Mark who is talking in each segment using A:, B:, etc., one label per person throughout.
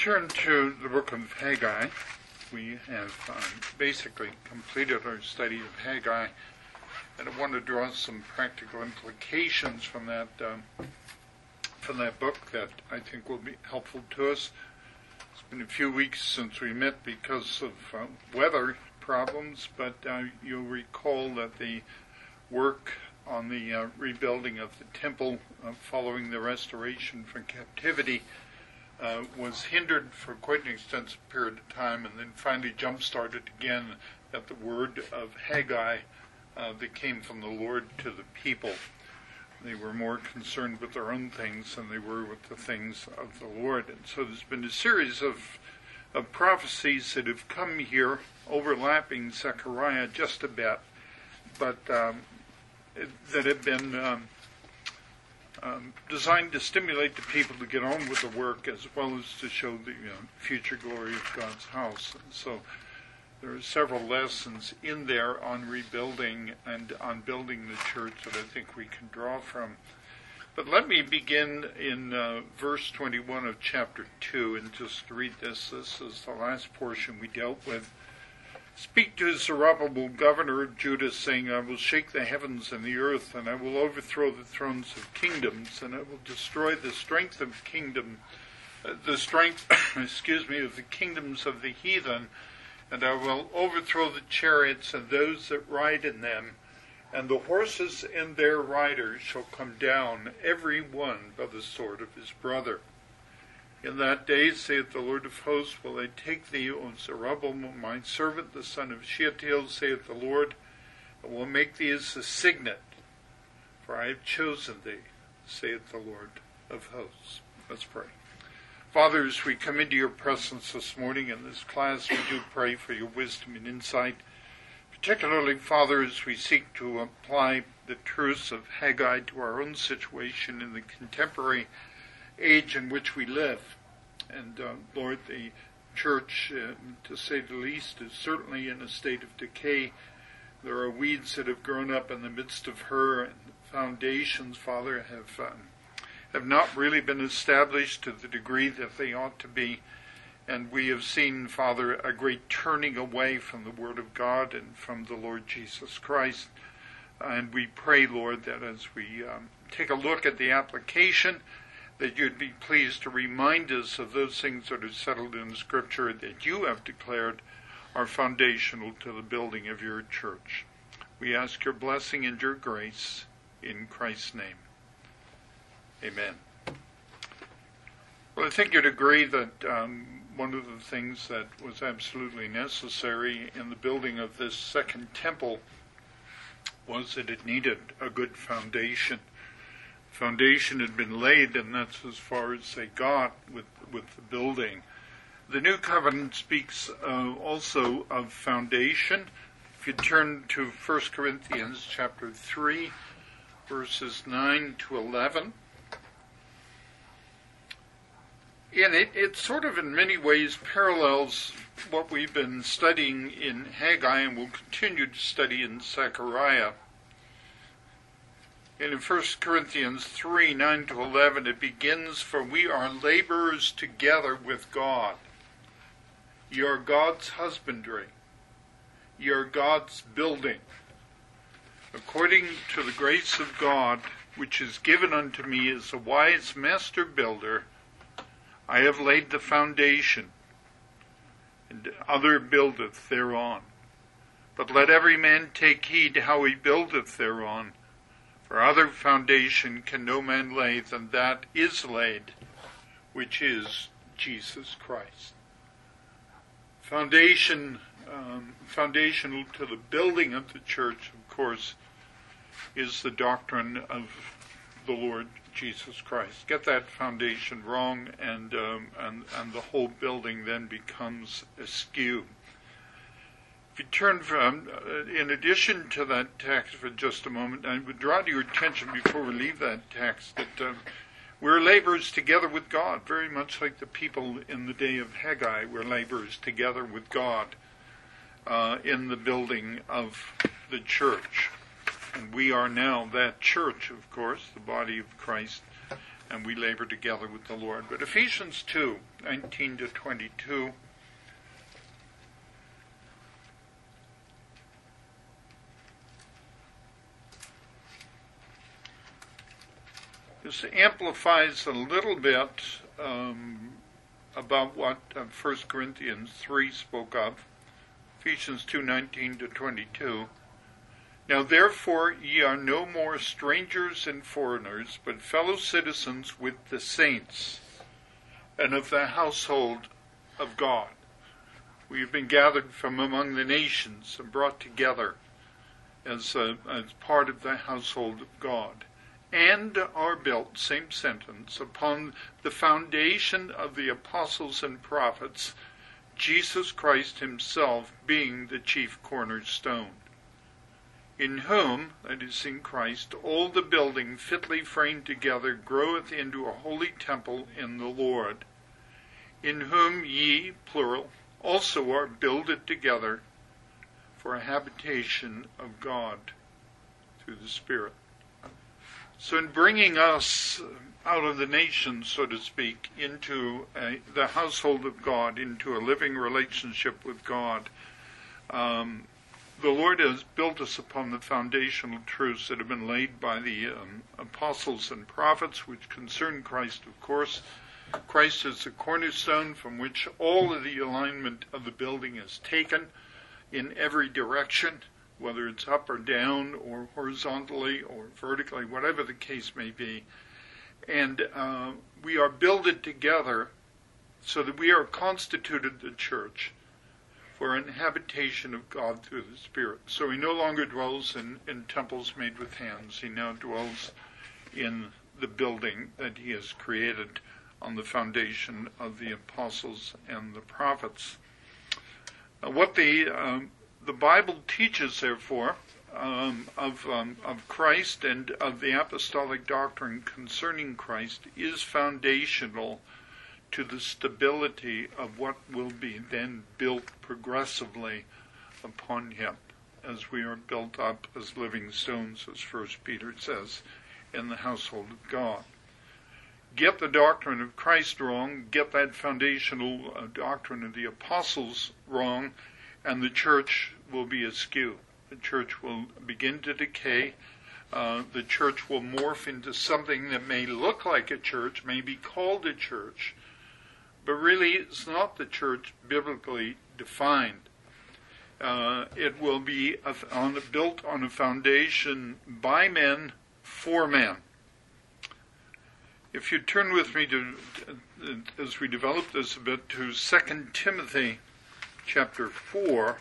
A: turn to the book of Haggai, we have basically completed our study of Haggai, and I want to draw some practical implications from that book that I think will be helpful to us. It's been a few weeks since we met because of weather problems, but you'll recall that the work on the rebuilding of the temple following the restoration from captivity was hindered for quite an extensive period of time, and then finally jump-started again at the word of Haggai that came from the Lord to the people. They were more concerned with their own things than they were with the things of the Lord. And so there's been a series of prophecies that have come here, overlapping Zechariah just a bit, but that have been designed to stimulate the people to get on with the work as well as to show the future glory of God's house. And so there are several lessons in there on rebuilding and on building the church that I think we can draw from. But let me begin in verse 21 of chapter 2 and just read this. This is the last portion we dealt with. Speak to Zerubbabel, governor of Judah, saying, I will shake the heavens and the earth, and I will overthrow the thrones of kingdoms, and I will destroy the strength of of the kingdoms of the heathen, and I will overthrow the chariots and those that ride in them, and the horses and their riders shall come down, every one by the sword of his brother. In that day, saith the Lord of hosts, will I take thee, O Zerubbabel, my servant, the son of Shealtiel, saith the Lord, and will make thee as a signet, for I have chosen thee, saith the Lord of hosts. Let's pray. Father, as we come into your presence this morning in this class, we do pray for your wisdom and insight, particularly, Father, as we seek to apply the truths of Haggai to our own situation in the contemporary age in which we live. And Lord, the church, to say the least, is certainly in a state of decay. There are weeds that have grown up in the midst of her, and the foundations, Father, have not really been established to the degree that they ought to be. And we have seen, Father, a great turning away from the Word of God and from the Lord Jesus Christ. And we pray, Lord, that as we take a look at the application, that you'd be pleased to remind us of those things that are settled in Scripture that you have declared are foundational to the building of your church. We ask your blessing and your grace in Christ's name. Amen. Well, I think you'd agree that one of the things that was absolutely necessary in the building of this second temple was that it needed a good foundation. Foundation had been laid, and that's as far as they got with the building. The New Covenant speaks also of foundation. If you turn to 1 Corinthians chapter 3, verses 9 to 11, and it sort of in many ways parallels what we've been studying in Haggai and will continue to study in Zechariah. And in 1 Corinthians 3, 9 to 11, it begins, For we are laborers together with God. Ye are God's husbandry. Ye are God's building. According to the grace of God, which is given unto me as a wise master builder, I have laid the foundation, and other buildeth thereon. But let every man take heed how he buildeth thereon. For other foundation can no man lay than that is laid, which is Jesus Christ. Foundational to the building of the church, of course, is the doctrine of the Lord Jesus Christ. Get that foundation wrong, and the whole building then becomes askew. If you turn from, in addition to that text for just a moment, I would draw to your attention before we leave that text that we're laborers together with God, very much like the people in the day of Haggai were laborers together with God in the building of the church. And we are now that church, of course, the body of Christ, and we labor together with the Lord. But Ephesians 2, 19 to 22. This amplifies a little bit about what 1 Corinthians 3 spoke of. Ephesians 2, 19 to 22. Now therefore ye are no more strangers and foreigners, but fellow citizens with the saints, and of the household of God. We have been gathered from among the nations and brought together as part of the household of God, and are built, same sentence, upon the foundation of the apostles and prophets, Jesus Christ himself being the chief cornerstone, in whom, that is in Christ, all the building fitly framed together groweth into a holy temple in the Lord, in whom ye, plural, also are builded together for a habitation of God through the Spirit. So in bringing us out of the nations, so to speak, into the household of God, into a living relationship with God, the Lord has built us upon the foundational truths that have been laid by the apostles and prophets, which concern Christ, of course. Christ is the cornerstone from which all of the alignment of the building is taken in every direction, whether it's up or down or horizontally or vertically, whatever the case may be. And we are builded together so that we are constituted the church for an habitation of God through the Spirit. So he no longer dwells in temples made with hands. He now dwells in the building that he has created on the foundation of the apostles and the prophets. What the Bible teaches, therefore, of Christ and of the apostolic doctrine concerning Christ is foundational to the stability of what will be then built progressively upon him, as we are built up as living stones, as 1 Peter says, in the household of God. Get the doctrine of Christ wrong, get that foundational doctrine of the apostles wrong, and the church will be askew. The church will begin to decay. The church will morph into something that may look like a church, may be called a church, but really it's not the church biblically defined. It will be built on a foundation by men, for men. If you turn with me to, as we develop this a bit, to 2 Timothy chapter 4.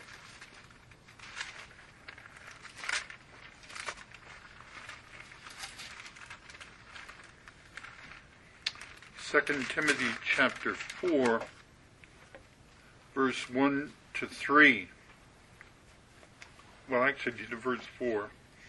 A: Second Timothy chapter 4, verse 1 to 3. Well, actually, to verse 4.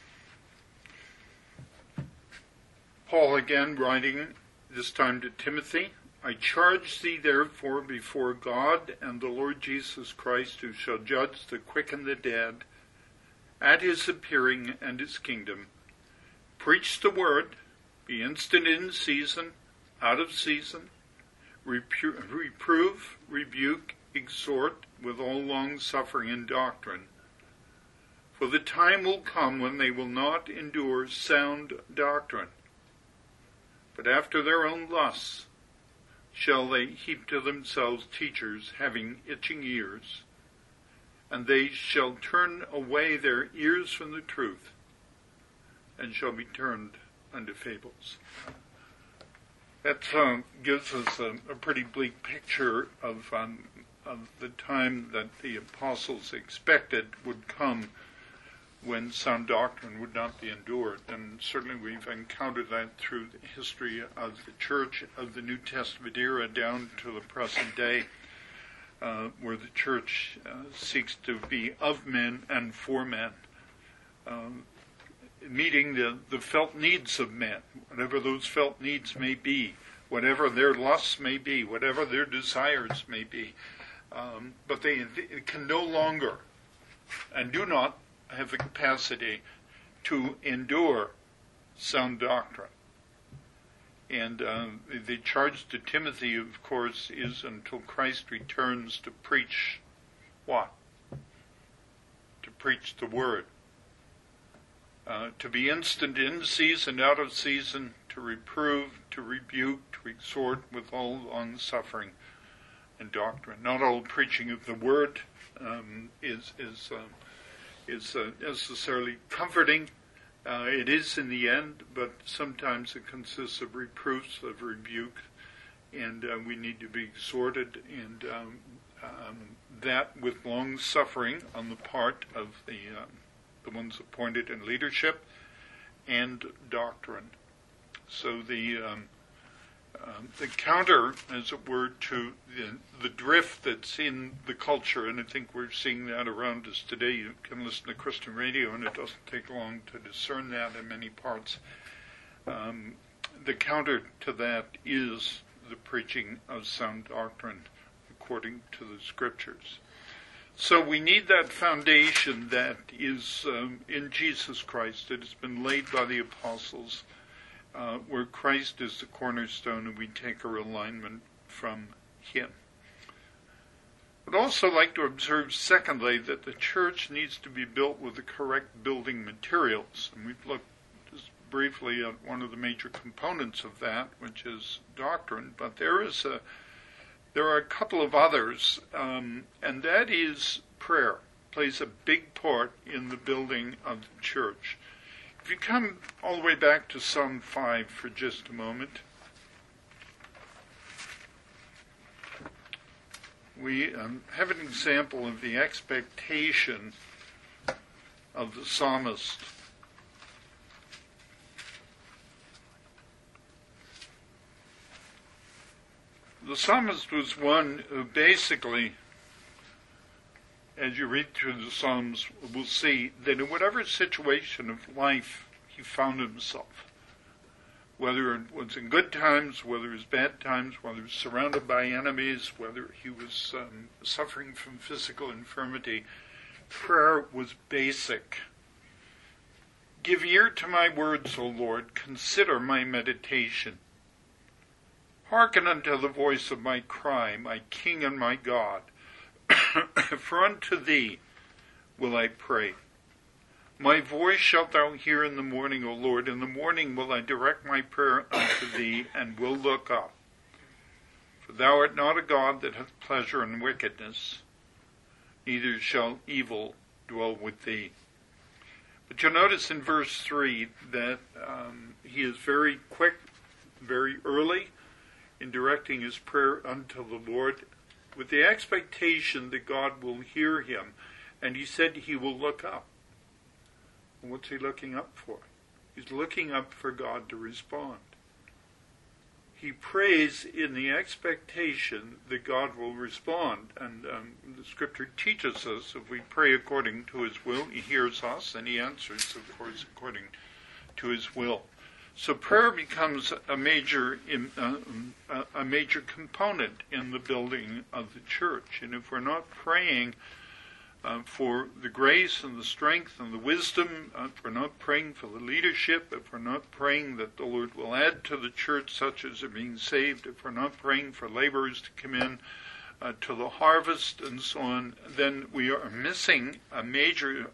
A: Paul again writing, this time to Timothy, I charge thee therefore before God and the Lord Jesus Christ, who shall judge the quick and the dead, at his appearing and his kingdom. Preach the word, be instant in season, out of season, reprove, rebuke, exhort with all long suffering and doctrine. For the time will come when they will not endure sound doctrine, but after their own lusts shall they heap to themselves teachers having itching ears, and they shall turn away their ears from the truth, and shall be turned unto fables. That gives us a pretty bleak picture of the time that the apostles expected would come when sound doctrine would not be endured. And certainly we've encountered that through the history of the church of the New Testament era down to the present day, where the church seeks to be of men and for men, meeting the felt needs of men, whatever those felt needs may be, whatever their lusts may be, whatever their desires may be. But they can no longer and do not have the capacity to endure sound doctrine. And the charge to Timothy, of course, is until Christ returns to preach what? To preach the word. To be instant in season, out of season, to reprove, to rebuke, to exhort with all long-suffering and doctrine. Not all preaching of the word is necessarily comforting. It is in the end, but sometimes it consists of reproofs, of rebuke, and we need to be exhorted, and that with long suffering on the part of the ones appointed in leadership and doctrine. So the counter, as it were, to the drift that's in the culture, and I think we're seeing that around us today. You can listen to Christian radio, and it doesn't take long to discern that in many parts. The counter to that is the preaching of sound doctrine according to the Scriptures. So we need that foundation that is in Jesus Christ. It has been laid by the apostles, where Christ is the cornerstone, and we take our alignment from him. I'd also like to observe, secondly, that the church needs to be built with the correct building materials. And we've looked just briefly at one of the major components of that, which is doctrine, but there are a couple of others, and that is prayer. Plays a big part in the building of the church. If you come all the way back to Psalm 5 for just a moment, we have an example of the expectation of the psalmist. The psalmist was one who basically, as you read through the Psalms, will see that in whatever situation of life he found himself, whether it was in good times, whether it was bad times, whether he was surrounded by enemies, whether he was suffering from physical infirmity, prayer was basic. Give ear to my words, O Lord, consider my meditation. Hearken unto the voice of my cry, my King and my God. For unto thee will I pray. My voice shalt thou hear in the morning, O Lord. In the morning will I direct my prayer unto thee, and will look up. For thou art not a God that hath pleasure in wickedness, neither shall evil dwell with thee. But you'll notice in verse 3 that he is very quick, very early, in directing his prayer unto the Lord with the expectation that God will hear him. And he said he will look up. And what's he looking up for? He's looking up for God to respond. He prays in the expectation that God will respond. And the Scripture teaches us if we pray according to his will, he hears us, and he answers, of course, according to his will. So prayer becomes a major component in the building of the church. And if we're not praying for the grace and the strength and the wisdom, if we're not praying for the leadership, if we're not praying that the Lord will add to the church such as are being saved, if we're not praying for laborers to come in to the harvest and so on, then we are missing a major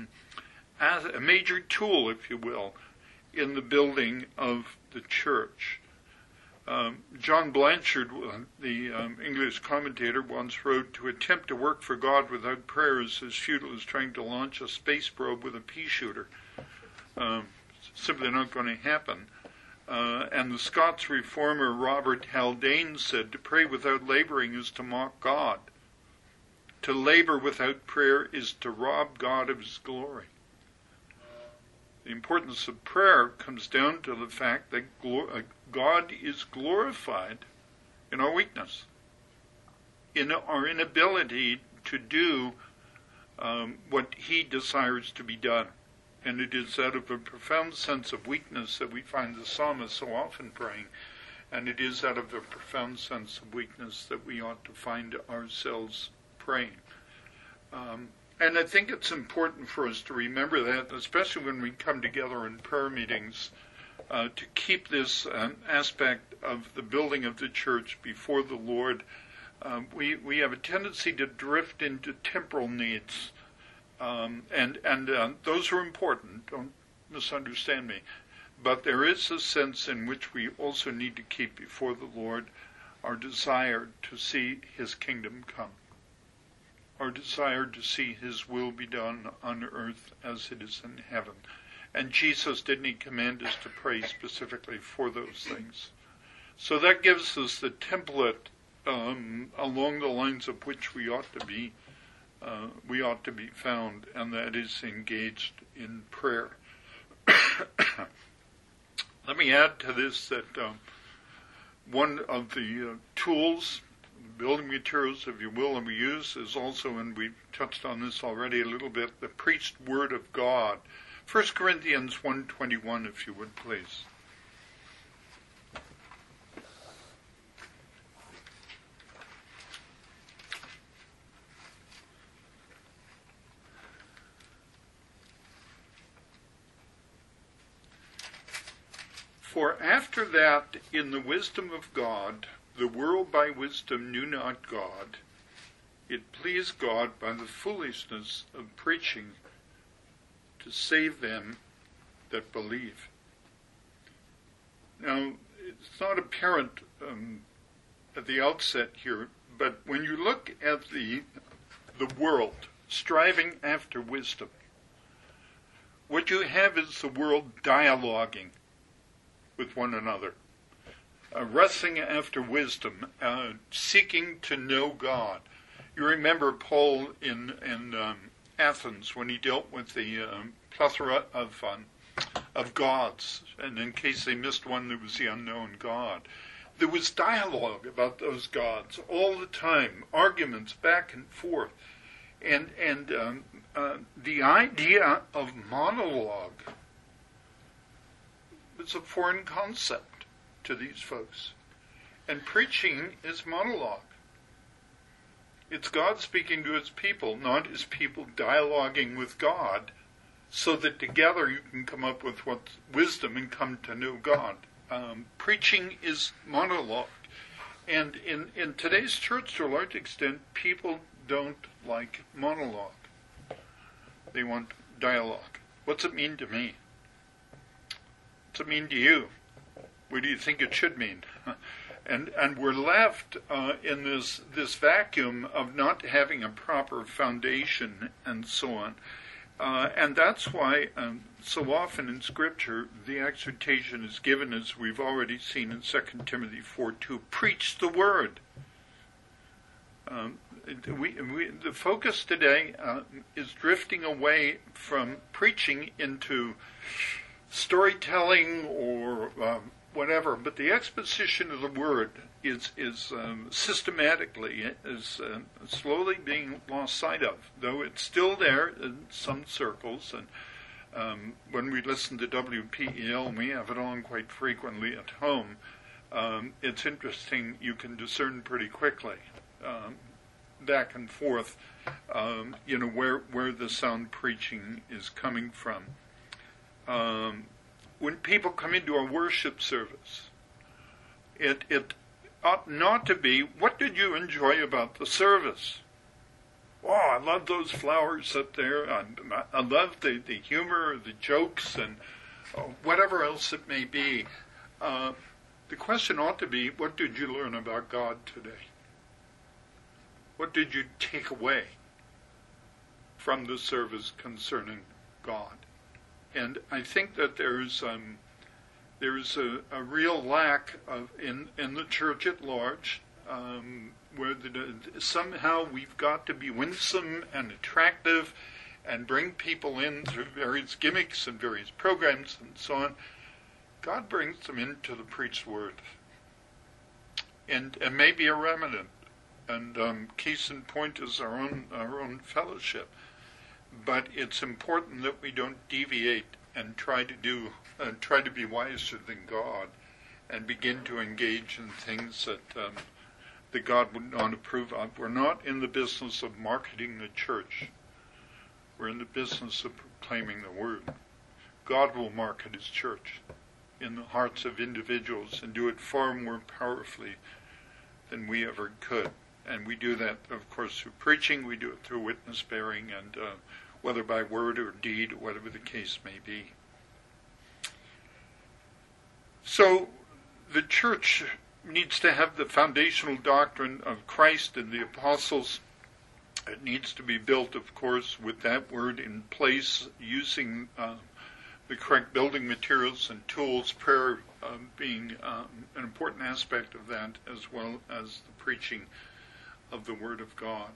A: tool, if you will, in the building of the church. John Blanchard, the English commentator, once wrote, "To attempt to work for God without prayer is as futile as trying to launch a space probe with a pea shooter." Simply not going to happen. And the Scots reformer Robert Haldane said, "To pray without laboring is to mock God. To labor without prayer is to rob God of his glory." The importance of prayer comes down to the fact that God is glorified in our weakness, in our inability to do what he desires to be done. And it is out of a profound sense of weakness that we find the psalmist so often praying, and it is out of a profound sense of weakness that we ought to find ourselves praying. And I think it's important for us to remember that, especially when we come together in prayer meetings to keep this aspect of the building of the church before the Lord. We have a tendency to drift into temporal needs, and those are important. Don't misunderstand me. But there is a sense in which we also need to keep before the Lord our desire to see his kingdom come, our desire to see his will be done on earth as it is in heaven. And Jesus, didn't he command us to pray specifically for those things? So that gives us the template along the lines of which we ought to be found, and that is engaged in prayer. Let me add to this that one of the tools, building materials, if you will, and we use is also, and we've touched on this already a little bit, the preached word of God. 1 Corinthians 1:21, if you would, please. For after that, in the wisdom of God, the world by wisdom knew not God. It pleased God by the foolishness of preaching to save them that believe. Now, it's not apparent at the outset here, but when you look at the world striving after wisdom, what you have is the world dialoguing with one another, wrestling after wisdom, seeking to know God. You remember Paul in Athens when he dealt with the plethora of gods, and in case they missed one, there was the unknown God. There was dialogue about those gods all the time, arguments back and forth, and the idea of monologue was a foreign concept to these folks. And preaching is monologue. It's God speaking to his people, not his people dialoguing with God, so that together you can come up with what's wisdom and come to know God. Preaching is monologue. And in today's church, to a large extent, people don't like monologue. They want dialogue. What's it mean to me? What's it mean to you? What do you think it should mean? And we're left in this vacuum of not having a proper foundation and so on. And that's why so often in Scripture the exhortation is given, as we've already seen in 2 Timothy 4:2, preach the word. The focus today is drifting away from preaching into storytelling or whatever, but the exposition of the word is systematically slowly being lost sight of, though it's still there in some circles. And when we listen to WPEL, and we have it on quite frequently at home, it's interesting. You can discern pretty quickly back and forth, where the sound preaching is coming from. When people come into a worship service, it ought not to be, what did you enjoy about the service? Oh, I love those flowers up there. I love the humor, the jokes, and whatever else it may be. The question ought to be, what did you learn about God today? What did you take away from the service concerning God? And I think that there's a real lack of in the church at large, where somehow we've got to be winsome and attractive and bring people in through various gimmicks and various programs and so on. God brings them into the preached word, and maybe a remnant. And case in point is our own fellowship. But it's important that we don't deviate and try to be wiser than God, and begin to engage in things that God would not approve of. We're not in the business of marketing the church. We're in the business of proclaiming the word. God will market his church. in the hearts of individuals and do it far more powerfully than we ever could. And we do that, of course, through preaching. We do it through witness bearing, and whether by word or deed, whatever the case may be. So the church needs to have the foundational doctrine of Christ and the apostles. It needs to be built, of course, with that word in place, using the correct building materials and tools, prayer being an important aspect of that, as well as the preaching of the Word of God.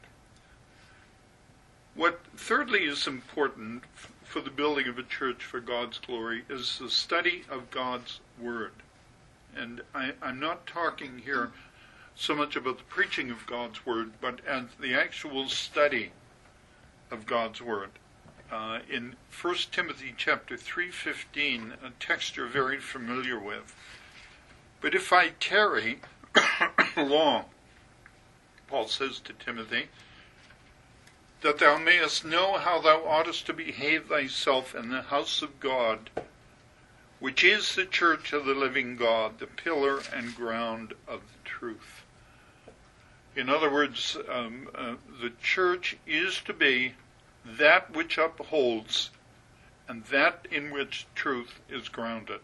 A: What thirdly is important for the building of a church for God's glory is the study of God's Word. And I'm not talking here so much about the preaching of God's Word, but as the actual study of God's Word. In 1 Timothy chapter 3:15, a text you're very familiar with. But if I tarry long, Paul says to Timothy, that thou mayest know how thou oughtest to behave thyself in the house of God, which is the church of the living God, the pillar and ground of the truth. In other words, the church is to be that which upholds and that in which truth is grounded.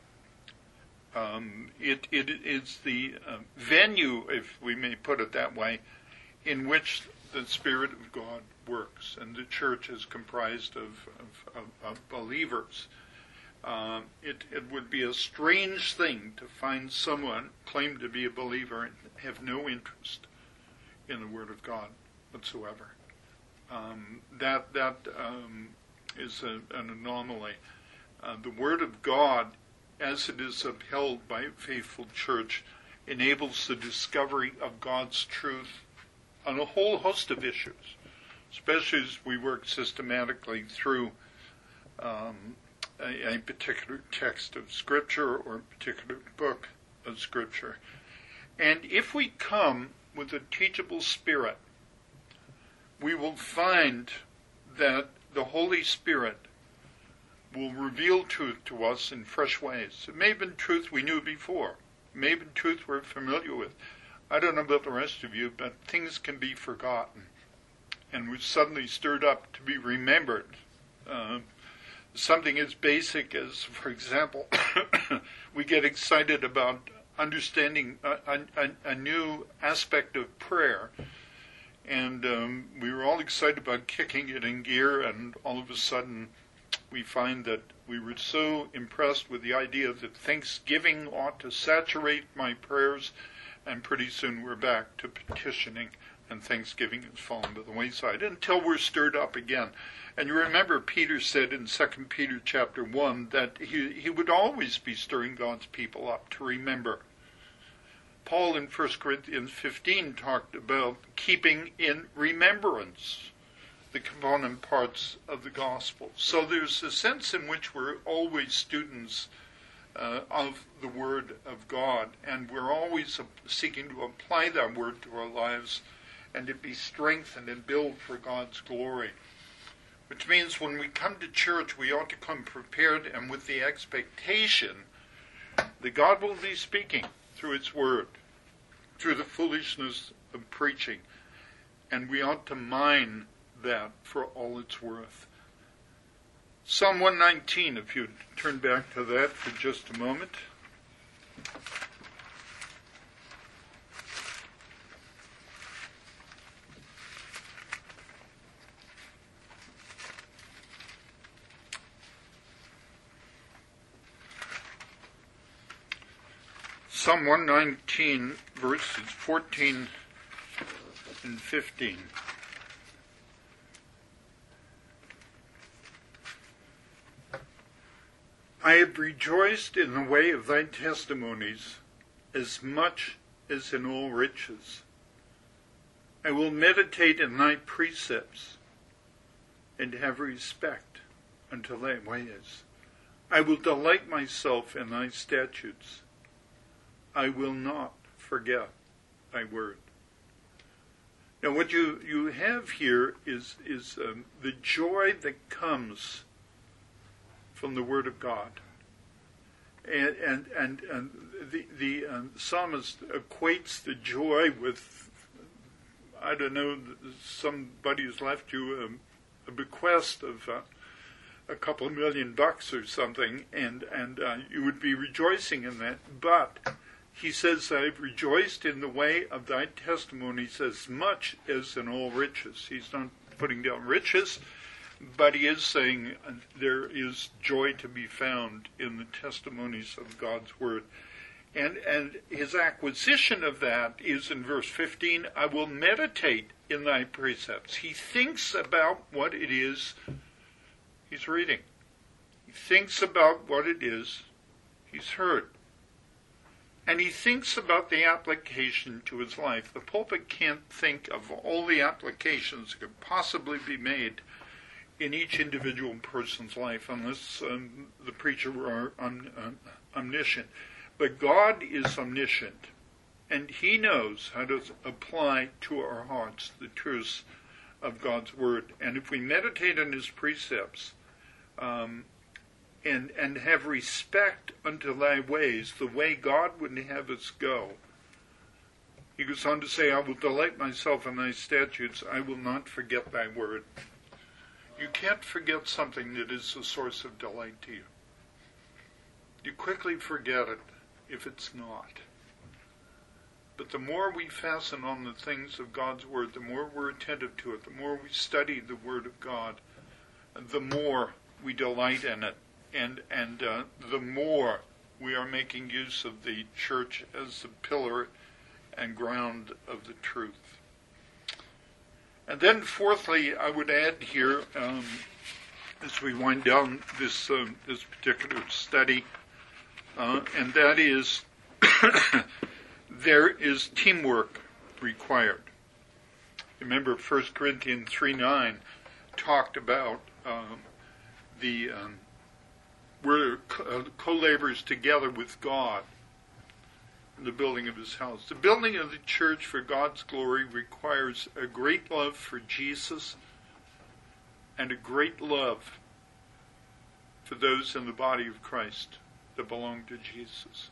A: It is the venue, if we may put it that way, in which the Spirit of God works, and the church is comprised of believers. It would be a strange thing to find someone claim to be a believer and have no interest in the Word of God whatsoever. That is an anomaly. The Word of God, as it is upheld by a faithful church, enables the discovery of God's truth on a whole host of issues, especially as we work systematically through a particular text of Scripture or a particular book of Scripture. And if we come with a teachable spirit, we will find that the Holy Spirit will reveal truth to us in fresh ways. It may have been truth we knew before. It may have been truth we're familiar with. I don't know about the rest of you, but things can be forgotten and we're suddenly stirred up to be remembered. Something as basic as, for example, we get excited about understanding a new aspect of prayer. And we were all excited about kicking it in gear, and all of a sudden we find that we were so impressed with the idea that thanksgiving ought to saturate my prayers, and pretty soon we're back to petitioning, and thanksgiving has fallen to the wayside until we're stirred up again. And you remember Peter said in 2 Peter chapter 1 that he would always be stirring God's people up to remember. Paul in 1 Corinthians 15 talked about keeping in remembrance the component parts of the gospel. So there's a sense in which we're always students of the Word of God, and we're always seeking to apply that Word to our lives and to be strengthened and built for God's glory. Which means when we come to church, we ought to come prepared and with the expectation that God will be speaking through His Word, through the foolishness of preaching. And we ought to mine that for all it's worth. Psalm 119, if you'd turn back to that for just a moment. Psalm 119, verses 14 and 15. I have rejoiced in the way of thy testimonies as much as in all riches. I will meditate in thy precepts and have respect unto thy ways. I will delight myself in thy statutes. I will not forget thy word. Now what you have here is the joy that comes from the Word of God. And the psalmist equates the joy with, I don't know, somebody's left you a bequest of a couple of $1 million or something, and you would be rejoicing in that. But he says, I've rejoiced in the way of thy testimonies as much as in all riches. He's not putting down riches, but he is saying there is joy to be found in the testimonies of God's word. And his acquisition of that is in verse 15, I will meditate in thy precepts. He thinks about what it is he's reading. He thinks about what it is he's heard. And he thinks about the application to his life. The pulpit can't think of all the applications that could possibly be made in each individual person's life unless the preacher were omniscient. But God is omniscient, and he knows how to apply to our hearts the truths of God's word. And if we meditate on his precepts and have respect unto thy ways, the way God would have us go, he goes on to say, I will delight myself in thy statutes, I will not forget thy word. You can't forget something that is a source of delight to you. You quickly forget it if it's not. But the more we fasten on the things of God's word, the more we're attentive to it, the more we study the word of God, the more we delight in it, and the more we are making use of the church as the pillar and ground of the truth. And then fourthly, I would add here, as we wind down this particular study, and that is there is teamwork required. Remember 1 Corinthians 3:9 talked about we're co-laborers together with God in the building of his house. The building of the church for God's glory requires a great love for Jesus and a great love for those in the body of Christ that belong to Jesus.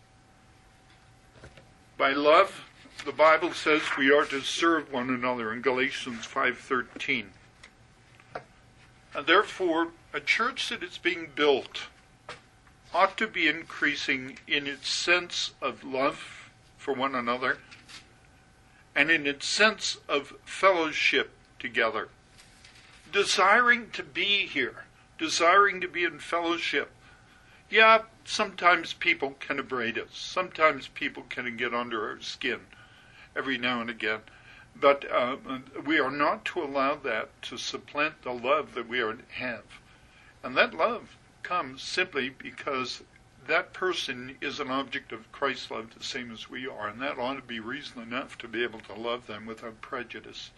A: By love, the Bible says we are to serve one another in Galatians 5:13. And therefore, a church that is being built ought to be increasing in its sense of love for one another and in its sense of fellowship together. Desiring to be here, desiring to be in fellowship. Yeah, sometimes people can abrade us. Sometimes people can get under our skin every now and again. But we are not to allow that to supplant the love that we have. And that love comes simply because that person is an object of Christ's love the same as we are. And that ought to be reason enough to be able to love them without prejudice.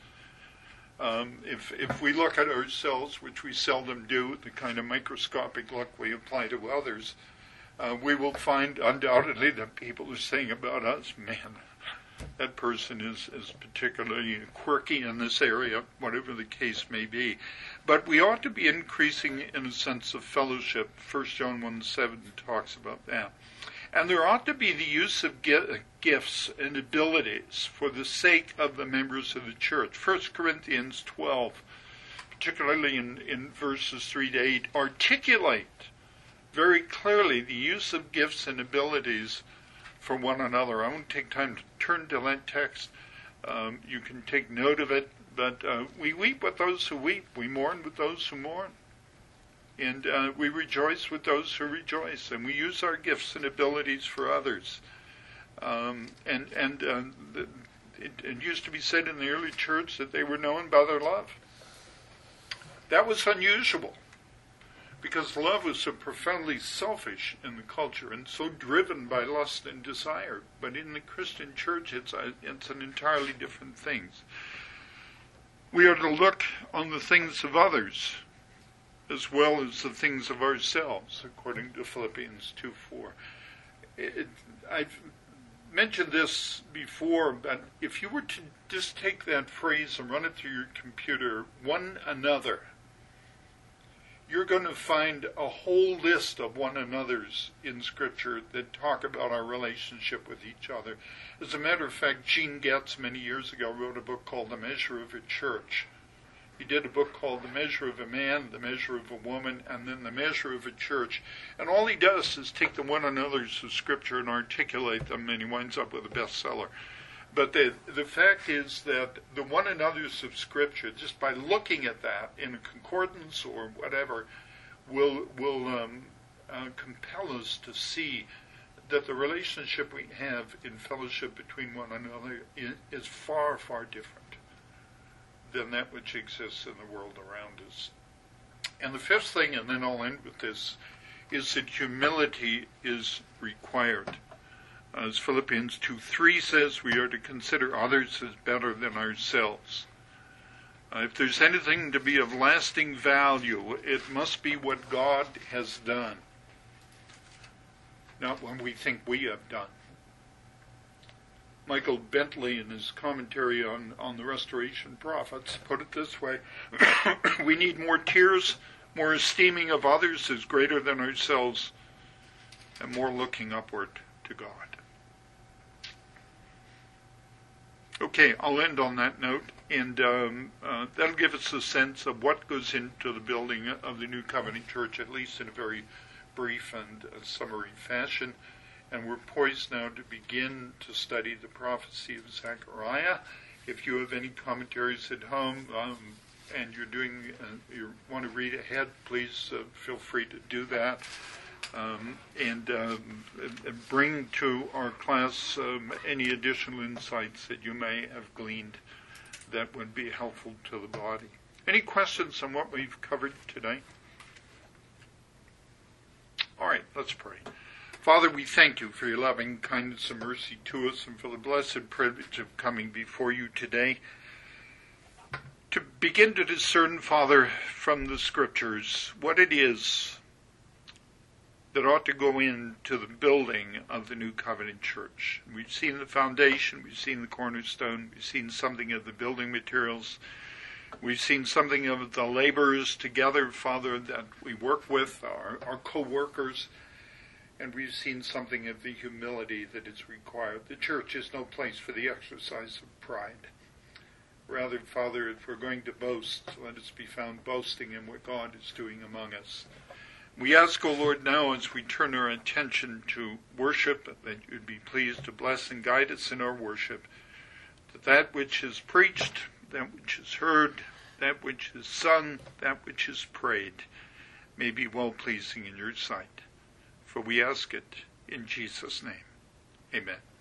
A: If we look at ourselves, which we seldom do, the kind of microscopic look we apply to others, we will find undoubtedly that people are saying about us, man, that person is particularly quirky in this area, whatever the case may be. But we ought to be increasing in a sense of fellowship. 1 John 1:7 talks about that. And there ought to be the use of gifts and abilities for the sake of the members of the church. 1 Corinthians 12, particularly in verses 3 to 8, articulate very clearly the use of gifts and abilities for one another. I won't take time to turn to that text. You can take note of it, but we weep with those who weep. We mourn with those who mourn. And we rejoice with those who rejoice. And we use our gifts and abilities for others. It used to be said in the early church that they were known by their love. That was unusual, because love was so profoundly selfish in the culture and so driven by lust and desire. But in the Christian church, it's an entirely different thing. We are to look on the things of others as well as the things of ourselves, according to Philippians 2:4. I've mentioned this before, but if you were to just take that phrase and run it through your computer, one another, you're going to find a whole list of one another's in Scripture that talk about our relationship with each other. As a matter of fact, Gene Getz many years ago wrote a book called The Measure of a Church. He did a book called The Measure of a Man, The Measure of a Woman, and then The Measure of a Church. And all he does is take the one another's of Scripture and articulate them, and he winds up with a bestseller. But the fact is that the one another's of Scripture, just by looking at that in a concordance or whatever, will compel us to see that the relationship we have in fellowship between one another is far, far different than that which exists in the world around us. And the fifth thing, and then I'll end with this, is that humility is required. As Philippians 2:3 says, we are to consider others as better than ourselves. If there's anything to be of lasting value, it must be what God has done, not what we think we have done. Michael Bentley, in his commentary on the Restoration Prophets, put it this way: we need more tears, more esteeming of others as greater than ourselves, and more looking upward to God. Okay, I'll end on that note, and that'll give us a sense of what goes into the building of the New Covenant Church, at least in a very brief and summary fashion. And we're poised now to begin to study the prophecy of Zechariah. If you have any commentaries at home and you want to read ahead, please feel free to do that. And bring to our class any additional insights that you may have gleaned that would be helpful to the body. Any questions on what we've covered today? All right, let's pray. Father, we thank you for your loving kindness and mercy to us, and for the blessed privilege of coming before you today to begin to discern, Father, from the Scriptures what it is that ought to go into the building of the New Covenant Church. We've seen the foundation, we've seen the cornerstone, we've seen something of the building materials, we've seen something of the laborers together, Father, that we work with, our co-workers, and we've seen something of the humility that is required. The church is no place for the exercise of pride. Rather, Father, if we're going to boast, let us be found boasting in what God is doing among us. We ask, O Lord, now as we turn our attention to worship, that you'd be pleased to bless and guide us in our worship, that which is preached, that which is heard, that which is sung, that which is prayed, may be well-pleasing in your sight. For we ask it in Jesus' name. Amen.